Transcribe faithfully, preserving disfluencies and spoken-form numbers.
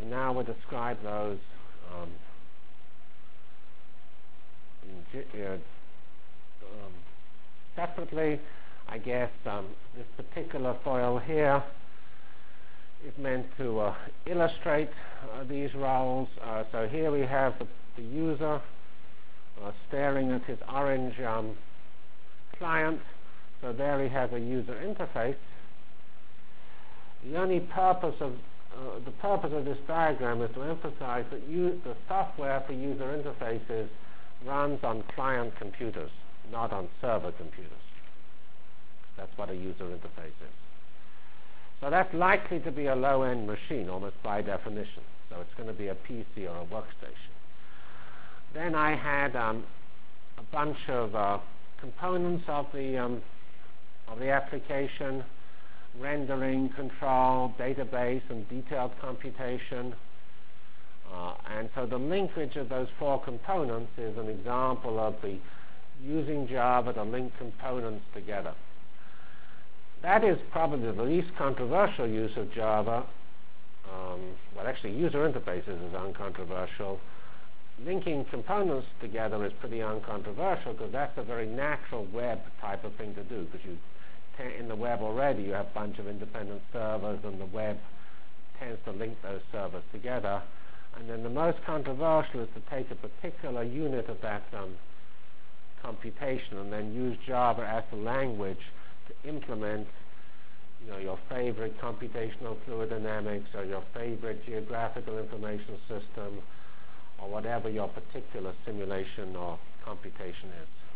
And now we'll describe those um, in, uh, um, separately. I guess um, this particular foil here is meant to uh, illustrate uh, these roles. Uh, so here we have the, the user uh, staring at his orange um, client. So there he has a user interface. The only purpose of uh, the purpose of this diagram is to emphasize that you, the software for user interfaces runs on client computers, not on server computers. That's what a user interface is. So that's likely to be a low-end machine, almost by definition. So it's going to be a P C or a workstation. Then I had um, a bunch of uh, components of the um, of the application: rendering, control, database, and detailed computation. Uh, and so the linkage of those four components is an example of the using Java to link components together. That is probably the least controversial use of Java. Um, well, actually, user interfaces is uncontroversial. Linking components together is pretty uncontroversial because that's a very natural web type of thing to do, because you in the web already you have a bunch of independent servers, and the web tends to link those servers together. And then the most controversial is to take a particular unit of that um, computation and then use Java as the language to implement, you know, your favorite computational fluid dynamics or your favorite geographical information system or whatever your particular simulation or computation is.